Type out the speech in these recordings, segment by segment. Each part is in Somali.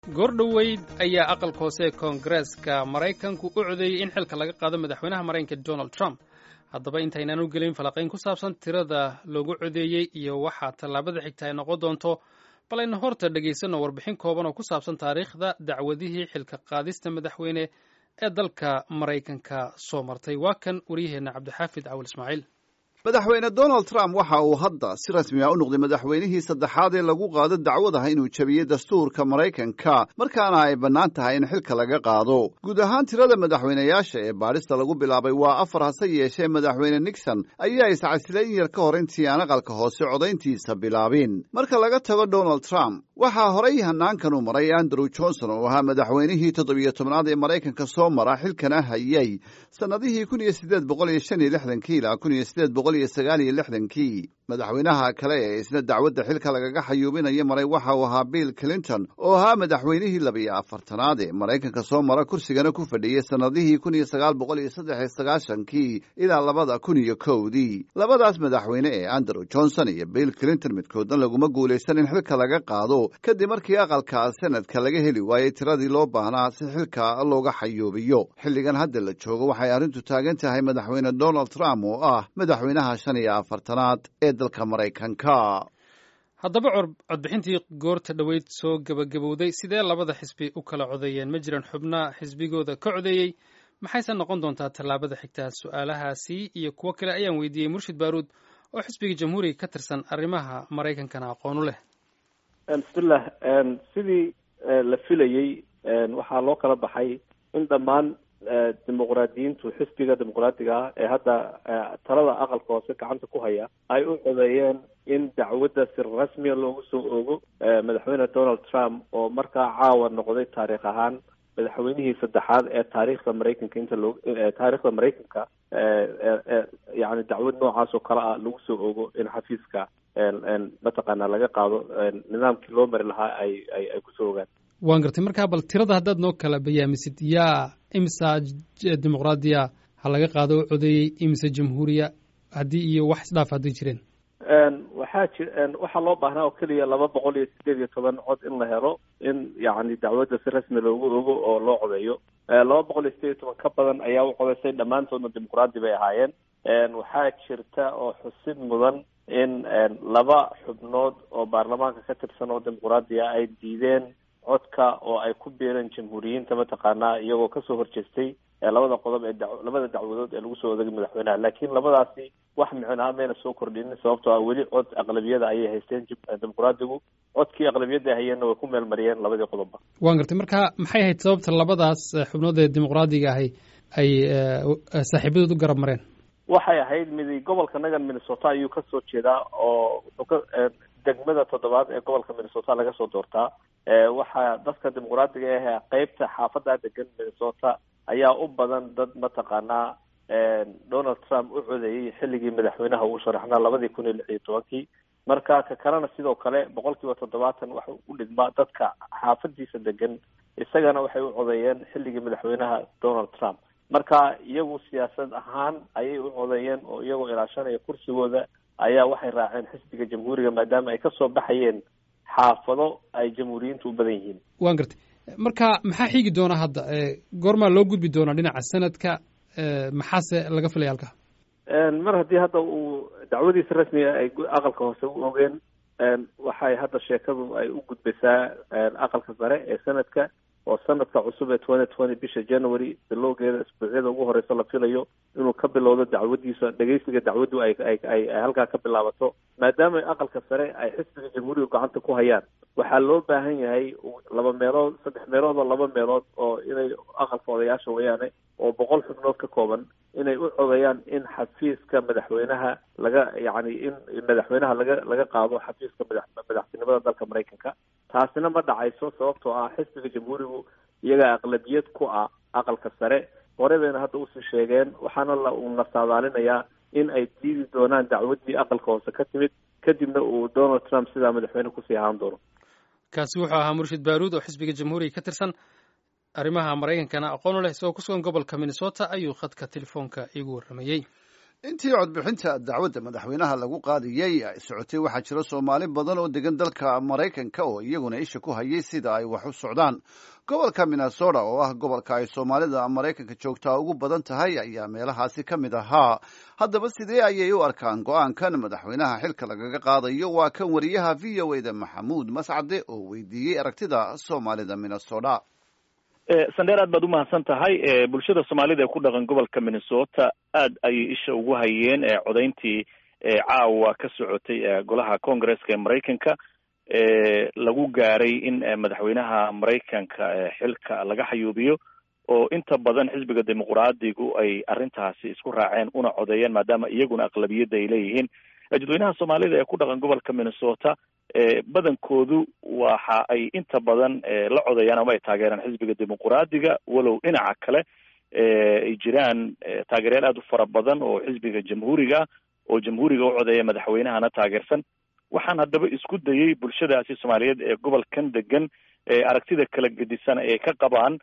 goordhoweyd ayaa aqalka hoose ee koongareeska maraykanku u codeeyey in xilka laga qaado madaxweynaha maraykanka donald trump haddaba intaynaan u gelin falanqayn ku saabsan tirada loogu codeeyey iyo waxaa tallaabada xigta ay noqon doonto bal aynu horta dhegaysanno warbixin kooban oo ku saabsan taariikhda dacwadihii xilka qaadista madaxweyne ee dalka maraykanka soo martay waa kan waryaheenna cabdixaafid cawal ismaaciil madaxweyne donald trump waxa uu hadda si rasmi ah u noqday madaxweynihii saddexaad ee lagu qaado dacwadaha inuu jabiyey dastuurka maraykanka markaana ay bannaan tahay in xilka laga qaado guud ahaan tirada madaxweynayaasha ee baadhista lagu bilaabay waa 4 hase yeeshee madaxweyne nixon ayaa iscasilay in yar ka hor intii aan aqalka hoose codayntiisa bilaabin marka laga tago donald trump waxaa horay hanaankan u maray andrew johnson oo ahaa madaxweynihii 17aad ee maraykanka soo mara xilkana hayay sannadihii 1865 ilaa 1869 madaxweynaha kale ee isna dacwadda xilka lagaga xayuubinaya maray waxa uu ahaa bill clinton oo ahaa madaxweynihii 24aad ee maraykanka soo mara kursigana ku fadhiyey sannadihii 1993 ilaa 2001 labadaas madaxweyne ee andrew johnson iyo bill clinton midkoodna laguma guulaysan in xilka laga qaado kadib markii aqalka senadka laga heli waayey tiradii loo baahnaa si xilka looga xayuubiyo xilligan hadda la joogo waxay arrintu taagan tahay madaxweyne donald trump oo ah madaxweynaha 54aad ee dalka maraykanka haddaba codbixintii goorta dhoweyd soo gebagabowday sidee labada xisbi u kala codeeyeen ma jiran xubna xisbigooda ka codeeyey maxayse noqon doontaa tallaabada xigtaa su-aalahaasi iyo kuwo kale ayaan weydiiyey murshid baaruud oo xisbiga jamhuuriga ka tirsan arrimaha maraykankana aqoon u leh bismillah sidii la filayey waxaa loo kala baxay in dhammaan dimuqraadiyiintu xisbiga dimuqraadiga ah ee hadda talada aqalka hoose gacanta ku haya ay u codeeyeen in dacwadda si rasmiya loogu soo oogo madaxweyne donald trump oo markaa caawa noqday taariikh ahaan madaxweynihii saddexaad ee taariikhda maraykanka taariikhda maraykanka yani dacwad noocaas oo kale ah lagu soo oogo in xafiiska mataqaana laga qaado nidaamkii loo mari lahaa ay kusoo ogaan waan gartay markaa bal tirada haddaad noo kala bayaamisid yaa imisa dimuqraadiya ha laga qaado o codeeyey imisa jamhuuriya haddii iyo wax isdhaaf hadday jireen waxaa loo baahnaa oo keliya 218 cod in la helo in yani dacwadda si rasmi loogu ogo oo loo codeeyo 218 ka badan ayaa u codeysay dhammaantoodna dimuqraadi bay ahaayeen waxaa jirta oo xusid mudan in 2 xubnood oo baarlamaanka ka tirsan oo dimuqraadiya ay diideen codka oo ay ku biireen jamhuuriyiinta mataqaanaa iyagoo kasoo horjeestay labada qodob ee labada dacwadood ee lagu soo odagay madaxweynaha laakiin labadaasi wax micnaa mayna soo kordhinin sababtoo ah weli cod aqlabiyada ayay haysteen dimuqraadigu codkii aqlabiyada hayeenna way ku meel mariyeen labadii qodobba waan gartay marka maxay ahayd sababta labadaas xubnood ee dimuqraadiga ahi ay saaxiibadood u garab mareen waxay ahayd midi gobolka nagan minnesota ayuu kasoo jeedaa oo degmada 7aad ee gobolka minnesota laga soo doortaa waxaa dadka dimuqraadiga ah qeybta xaafada degan minnesota ayaa u badan dad mataqaanaa donald trump u codeeyey xilligii madaxweynaha uu sharaxnaa 2016 marka ka kalena sidoo kale 70% waxa u dhigmaa dadka xaafadiisa degan isagana waxay u codeeyeen xilligii madaxweynaha donald trump marka iyagu siyaasad ahaan ayay u codeeyeen oo iyagoo ilaashanaya kursigooda ayaa waxay raaceen xisbiga jamhuuriga maadaama ay kasoo baxayeen xaafado ay jamhuuriyiintu u badan yihiin waan gartay marka maxaa xigi doona hadda goormaa loo gudbi doonaa dhinaca sanadka maxaase laga filaya halka mar haddii hadda uu dacwadiisa rasmiga ay aqalka hoose u ogeen waxay hadda sheekadu ay u gudbaysaa aqalka sare ee sanadka oo sanadka cusub ee 2020 bisha January bilowgeeda isbuucyada ugu horeysa la filayo inuu ka bilowdo dacwadiisa dhageysiga dacwadu ay halkaa ka bilaabato maadaama aqalka sare ay xisbiga jamhuuriga gacanta ku hayaan waxaa loo baahan yahay 2 meelood 3 meelood oo 2 meelood oo inay aqalka odayaasha weeyaane oo 100 xubnood ka kooban inay u codeeyaan in xafiiska madaxweynaha laga yani in madaxweynaha laga qaado xafiiska madaxtinimada dalka Maraykanka taasina ma dhacayso sababtoo ah xisbiga jamhuurigu iyaga aqlabiyad ku ah aqalka sare horebayna hadda usii sheegeen waxaana la saadaalinayaa in ay diidi doonaan dacwadii aqalka hoose ka timid kadibna uu donald trump sidaa madaxweyne kusii ahaan doono kaasi wuxuu ahaa murshid baaruud oo xisbiga jamhuuriga ka tirsan arrimaha maraykankana aqoon u leh isagoo ku sugan gobolka minnesota ayuu khadka telefoonka iigu warramayey intii codbixinta dacwadda madaxweynaha lagu qaadiyey ay socotay waxaa jira Soomaali badan oo degan dalka Maraykanka oo iyaguna isha ku hayay sida ay wax u socdaan. Gobolka Minnesota oo ah gobolka ay Soomaalida Maraykanka joogtaa ugu badan tahay ayaa meelahaasi ka mid ahaa. Haddaba sidee ayay u arkaan go'aankan madaxweynaha xilka lagaga qaadayo? Waa kan wariyaha VOA-da Maxamuud Mascade oo weydiiyey aragtida Soomaalida Minnesota. sandheer aad baad u mahadsan tahay. Bulshada Soomaalida ee ku dhaqan gobolka Minnesota aad ayay isha ugu hayeen codayntii caawa ka socotay golaha Congress-ka ee Maraykanka lagu gaaray in madaxweynaha Maraykanka xilka laga xayuubiyo oo inta badan xisbiga dimuqraadigu ay arrintaasi isku raaceen una codeeyeen maadaama iyaguna aqlabiyadda ay leeyihiin. dadweynaha Soomaalida ee ku dhaqan gobolka Minnesota badankoodu waxa ay inta badan la codeeyaan ama ay taageeraan xisbiga dimuqraadiga, walow dhinaca kale ay jiraan taageerayaal aad u fara badan oo xisbiga jamhuuriga oo jamhuuriga u codeeya madaxweynahana taageersan. waxaan haddaba isku dayay bulshadaasi Soomaaliyeed ee gobolkan degan aragtida kala gedisan ay ka qabaan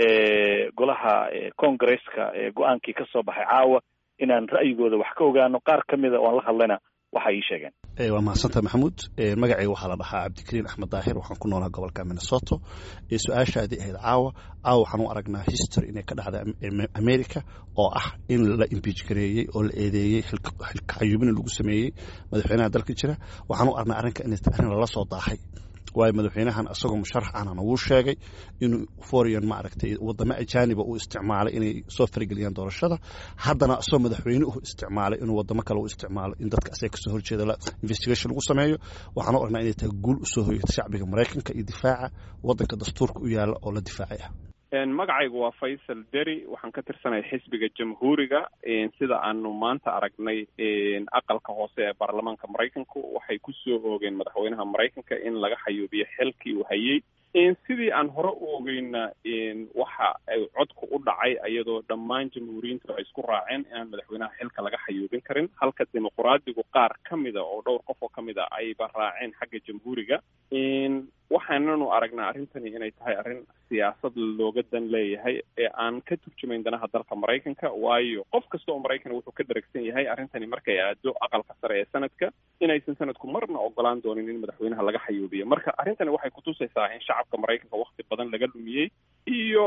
golaha Congress-ka go'aankii ka soo baxay caawa inaan ra'yigooda wax ka ogaano. qaar ka mid a oo aan la hadlayna waxay ii sheegeen. waa mahadsantahay Maxamuud. magacayga waxaa la dhahaa Cabdikariin Axmed Daahir, waxaan ku noolaa gobolka Minnesota. su-aashaadii ahayd caawa waxaan u aragnaa history inay ka dhacday America oo ah in la impeach gareeyey oo la eedeeyey xilka xayuubin lagu sameeyey madaxweynaha dalka jira. waxaan u aragnaa arrinka in lala soo daahay, waayo madaxweynahan asagoo musharax ahna wuu sheegay inuu foreign maaragtay wadamo ajaaniba uu isticmaalay inay soo farageliyaan doorashada. haddana asagoo madaxweynuhu isticmaalay inuu wadamo kale u isticmaalo in dadka asaga kasoo horjeeda la investigation lagu sameeyo. waxaan u aragnaa inay tahay guul usoo hoyata shacbiga Maraykanka iyo difaaca waddanka dastuurka u yaala oo la difaacaya. magacaygu waa Faysal Deri, waxaan ka tirsanahay xisbiga jamhuuriga. sida aanu maanta aragnay aqalka hoose ee baarlamaanka Maraykanku waxay ku soo oogeen madaxweynaha Maraykanka in laga xayuubiyo xilkii uu hayay. sidii aan hore u ogeyna waxa ay codku u dhacay iyadoo dhammaan jamhuuriyiintu ay isku raaceen inaan madaxweynaha xilka laga xayuubin karin, halka dimuqraadigu qaar ka mida oo dhowr qof oo ka mid a ayba raaceen xagga jamhuuriga. waxaananu aragnaa arrintani inay tahay arrin siyaasad looga dan leeyahay ee aan ka turjumayn danaha dalka Maraykanka, waayo qof kasta oo Maraykan wuxuu ka daragsan yahay arrintani markay aado aqalka sare ee sanadka inaysan sanadku marna ogolaan doonin in madaxweynaha laga xayuubiyo. marka arrintani waxay kutusaysaa in shacabka Maraykanka waqti badan laga lumiyey iyo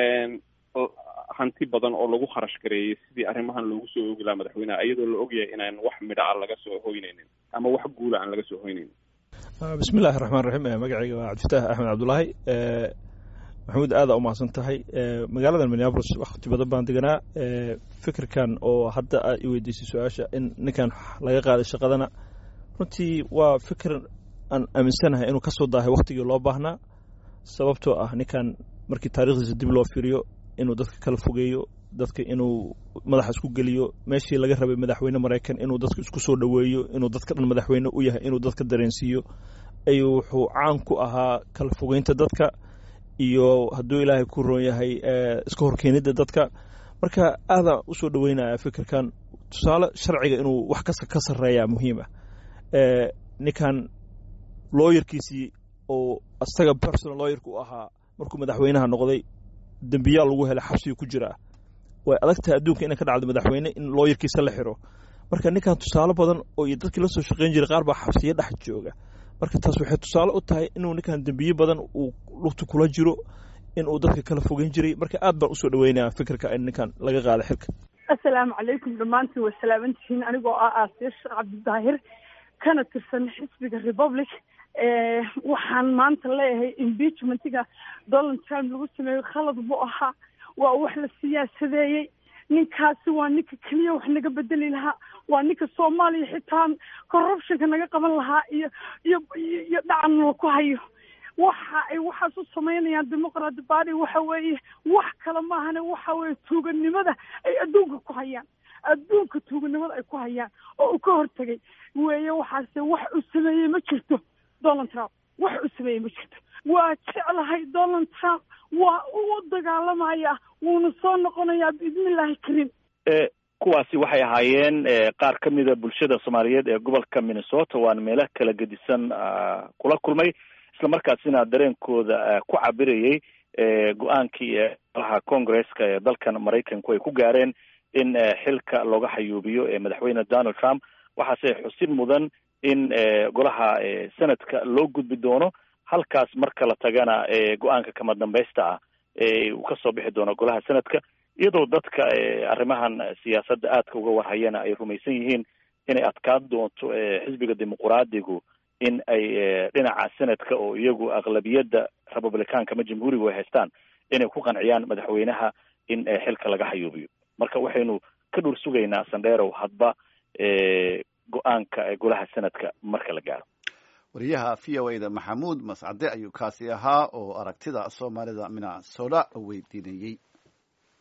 hanti badan oo lagu kharash gareeyey sidii arrimahan loogu soo oogi lahaa madaxweynaha, iyadoo la ogyahay inaan wax midho ah laga soo hoynaynin ama wax guula aan laga soo hoynaynin. bismillahi raxmaan raxiim. magacayga waa Cabdifataah Axmed Cabdulaahi. maxamuud aad u mahadsan tahay. magaalada Minneapolis waqti badan baan deganaa. fikirkan oo hadda aad i weydiisay su-aasha in ninkan laga qaaday shaqadana runtii waa fikir aan aaminsanahay inuu kasoo daahay waqtigii loo baahnaa, sababtoo ah ninkan markii taariikhdiisa dib loo fiiriyo inuu dadka kala fogeeyo, dadka inuu madaxa isku geliyo meeshii laga rabay madaxweyne Maraykan inuu dadka isku soo dhaweeyo, inuu dadka dhan madaxweyne u yahay, inuu dadka dareensiiyo, ayuu wuxuu caan ku ahaa kala fogeynta dadka iyo hadduu ilaahay ku roon yahay iska horkeenida dadka. marka aadaan usoo dhaweynaya fikirkan. tusaale sharciga inuu wax ka sarreeyaa muhiim ah. ninkan lawyerkiisii oo asaga personal lawyerka u ahaa markuu madaxweynaha noqday dembiyaal lagu helay xabsiga ku jira. way adagtahay adduunka inay ka dhacdo madaxweyne in lawyerkiisa la xiro. marka ninkan tusaale badan oo iyo dadkii la soo shaqayn jiray qaar baa xabsiyo dhex jooga. marka taas waxay tusaale u tahay inuu ninkan dembiye badan uu lugta kula jiro, inuu dadka kala fogeyn jiray. marka aad baan usoo dhaweynayaa fikirka in ninkan laga qaado xilka. assalaamu calaykum dhammaantiin way salaamantihiin. anigoo ah Aasiya Cabdi Daahir kana tirsan xisbiga Republic. waxaan maanta leeyahay impeachmentiga Donald Trump lagu sameeyey khalad buu ahaa, waa wax la siyaasadeeyey. ninkaasi waa ninka keliya wax naga bedeli lahaa, waa ninka Soomaaliya xitaa corruptionka naga qaban lahaa iyo dhacan ku hayo. waxa ay waxaas u sameynayaan Democrat Party waxa weeye wax kale maahane, waxa weeye tuuganimada ay adduunka ku hayaan, adduunka tuuganimada ay ku hayaan oo uu ka hortagay weeye. waxaase wax uu sameeyey ma jirto Donald Trump, wax uu sameeyey ma jirto. waa jeclahay Donald Trump, waa u dagaalamaya, wuuna soo noqonayaa biidnillaahi kariim. kuwaasi waxay ahaayeen qaar ka mida bulshada Soomaaliyeed ee gobolka Minnesota. waan meelo kala gedisan kula kulmay, isla markaasina dareenkooda ku cabirayay go'aankii golaha Congress-ka ee dalkan Maraykanku ay ku gaareen in xilka looga xayuubiyo madaxweyne Donald Trump. waxaase xusin mudan in golaha sanadka loo gudbi doono, halkaas marka la tagana go-aanka kama dambaysta ah uu kasoo bixi doono golaha sanadka, iyadoo dadka arrimahan siyaasadda aadka uga warhayana ay rumaysan yihiin inay adkaan doonto xisbiga dimuqraadigu in ay dhinaca sanadka oo iyagu aqlabiyadda republicaanka ama jamhuurigu ay haystaan inay ku qanciyaan madaxweynaha in xilka laga xayuubiyo. marka waxaynu ka dhur sugaynaa sandheerow hadba go-aanka golaha sanadka marka la gaaro. wariyaha VOA-da maxamuud mascade ayuu kaasi ahaa oo aragtida soomaalida Minnesota weydiinayey.